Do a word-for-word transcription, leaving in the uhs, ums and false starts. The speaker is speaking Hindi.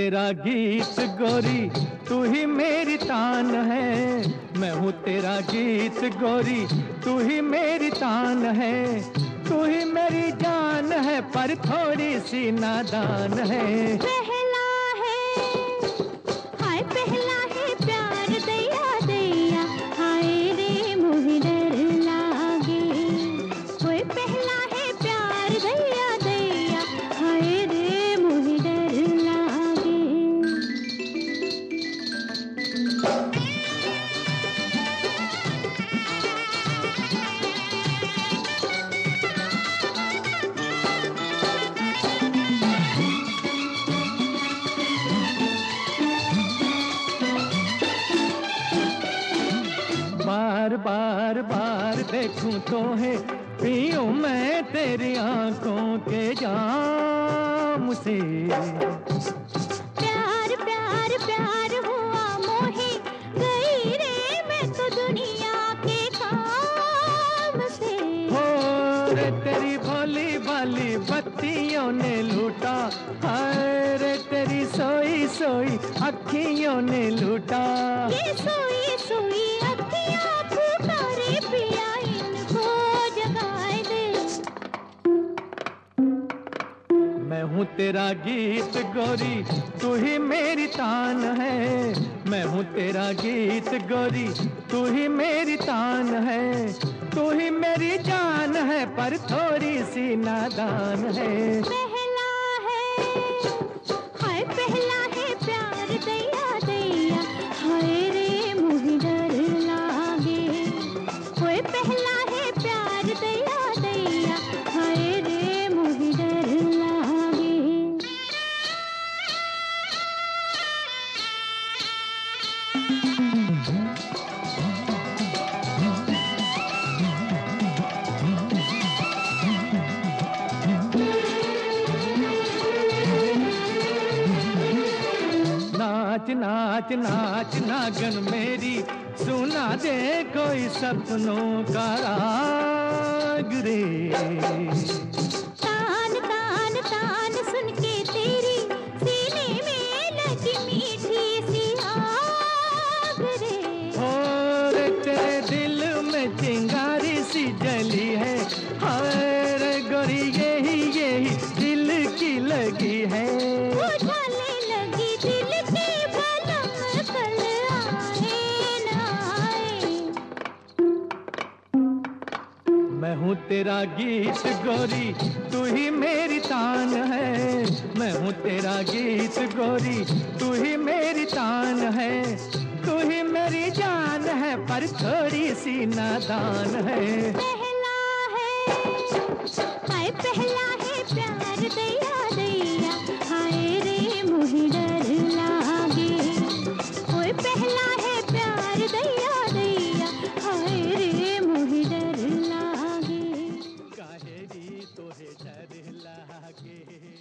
तेरा गीत गोरी, तू ही मेरी तान है। मैं हूँ तेरा गीत गोरी, तू ही मेरी तान है। तू ही मेरी जान है पर थोड़ी सी नादान है। पहला है हाय पहला है प्यार दैया दैया, हाय रे मोहे डर लागे। होए पहला है प्यार दैया दैया, हाय रे मोहे डर लागे। बार बार बार देखूं तो है पीऊं मैं तेरी आंखों के जाम से। प्यार प्यार प्यार हुआ मोहे गई रे मैं तो दुनिया के काम से। हो रे तेरी भोली भाली बत्तियों ने लूटा, हाय रे तेरी सोई सोई अखियों ने लूटा। ये सोई सोई अखियाँ पुकारे पिया, इनको जगाए दे। मैं हूँ तेरा गीत गोरी, तू ही मेरी तान है। मैं हूँ तेरा गीत गोरी, तू ही मेरी तान है। तू ही मेरी जान है पर थोड़ी सी नादान है। पहला है हाय पहला है प्यार दैया दैया, हाय रे मोहे डर लागे। होए पहला है प्यार दैया दैया, हाय रे मोहे डर लागे। नाच नाच नाच नागन मेरी, सुना दे कोई सपनों का राग रे। तान तान तान सुन के तेरी सीने में लगी मीठी सी आग रे। और तेरे दिल में चिंगारी सी जली है, हाय रे गोरी यही यही दिल की लगी है। उछालने लगी दिल की बलम, कल आए न आए। मैं हूँ तेरा गीत गोरी, तू ही मेरी तान है। मैं हूँ तेरा गीत गोरी, तू ही मेरी तान है। तू ही मेरी जान है पर थोड़ी सी नादान है। पहला है हाय पहला है प्यार दैया दैया, हाय रे मोहे डर लागे। होए पहला है प्यार दैया दैया, हाय रे मोहे डर लागे। काहे री तोहे डर लागे।